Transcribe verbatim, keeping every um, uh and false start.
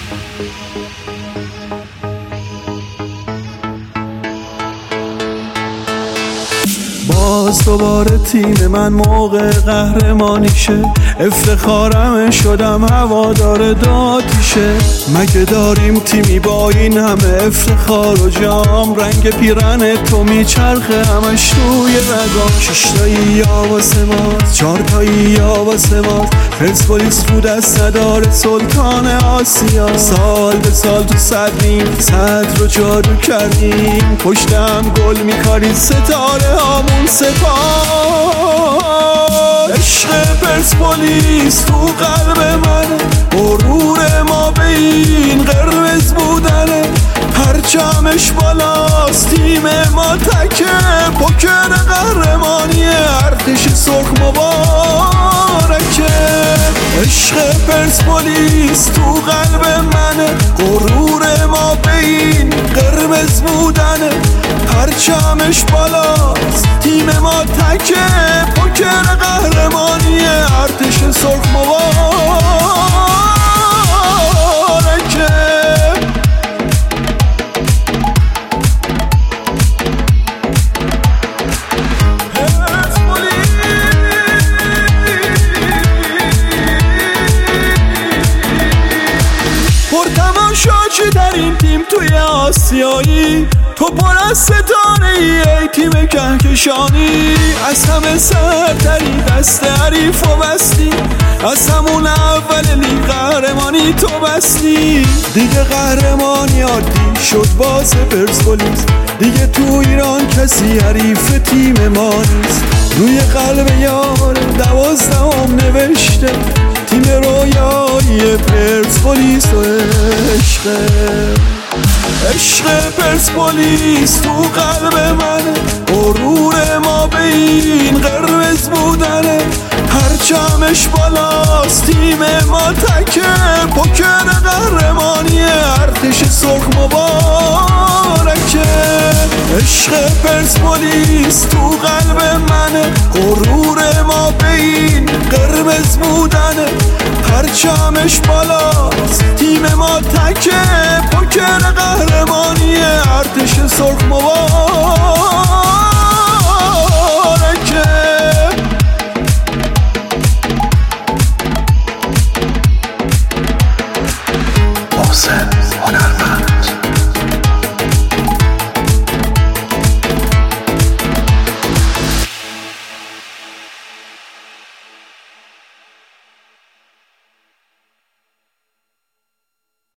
باز دوباره تیم من موقع قهرمانیشه، افتخارم شدم هوادار داتیشه. مگه داریم تیمی با این همه افتخار و جام؟ رنگ پیرن تو میچرخه همش توی رگام. ششتایی یا واسه ماست، چارتایی یا واسه ماست، پرسپولیس رو دست نداره سلطان آسیا. سال به سال تو صد نیم صد رو جادو کردیم، پشتم گل میکاری ستاره هامون سپاس. عشق پرسپولیس تو قلب منه، غرور ما به این قرمز بودنه. پرچمش بالاست، تیم ما تکه، پوکر قهرمانی ارتش سرخ مبارکه. عشق پرسپولیس تو قلب منه، غرور ما به این قرمز بودنه. پرچمش بالاست، تیم ما تکه، پوکر قهرمانی ارتش سرخ مبارکه. پرتماشاچی در این تیم توی آسیایی، تو پر از ستاره ای, ای تیم کهکشانی. از همه سرتری دست حریف و بستی، از همون اول لیگ قهرمانی تو بستی. دیگه قهرمانی عادی شد باز پرسپولیس، دیگه تو ایران کسی حریف تیم ما نیست. روی قلب یار دوازدهم نوشته، تیم رویایی پرسپولیس و عشقه. عشق پرسپولیس تو قلب منه، غرور ما به این قرمز بودنه. پرچمش بالاست، تیم ما تکه، پوکر قهرمانی ارتش سرخ مبارکه. عشق پرسپولیس تو قلب منه، غرور ما به این قرمز بودنه. پرچمش بالاست، تیم ما تکه، پوکر قهرمانی ارتش سرخ مبارکه.